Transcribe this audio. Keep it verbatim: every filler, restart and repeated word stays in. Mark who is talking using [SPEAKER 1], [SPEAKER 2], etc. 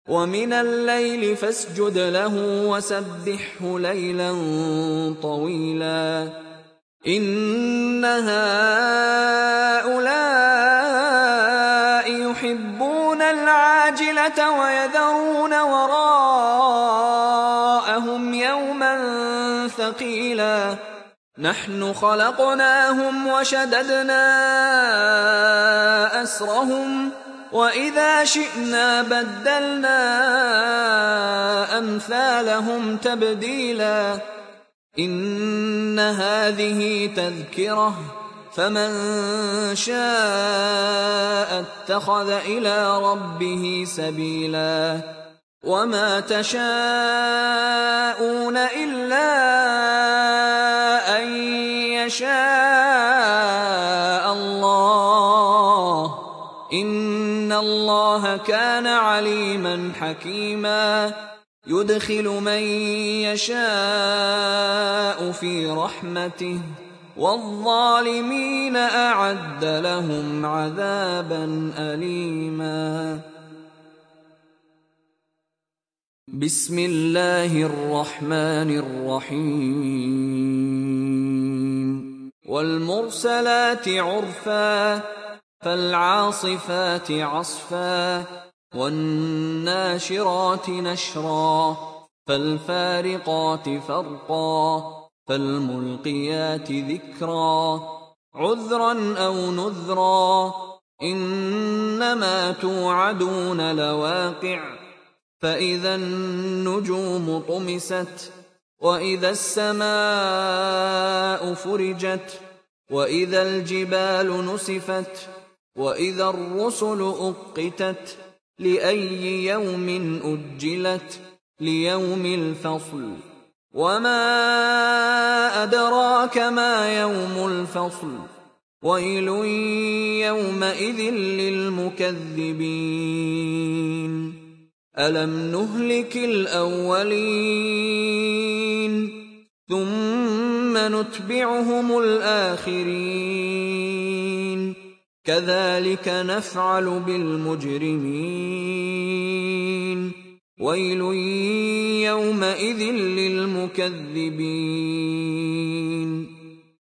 [SPEAKER 1] ومن الليل فاسجد له وسبحه ليلا طويلا إن هؤلاء يحبون العاجلة ويذرون وراءهم يوما ثقيلا نحن خلقناهم وشددنا أسرهم وإذا شئنا بدلنا أمثالهم تبديلا إن هذه تذكرة فمن شاء اتخذ إلى ربه سبيلا وما تشاءون إلا أن يشاء الله إن الله كان عليما حكيما يدخل من يشاء في رحمته والظالمين أعد لهم عذابا أليما بسم الله الرحمن الرحيم والمرسلات عرفا فالعاصفات عصفا والناشرات نشرا فالفارقات فرقا فالملقيات ذكرا عذرا أو نذرا إنما توعدون لواقع فإذا النجوم طمست وإذا السماء فرجت وإذا الجبال نسفت وإذا الرسل أقتت لأي يوم أجلت ليوم الفصل وما أدراك ما يوم الفصل ويل يومئذ للمكذبين ألم نهلك الأولين ثم نتبعهم الآخرين كذلك نفعل بالمجرمين ويل يومئذ للمكذبين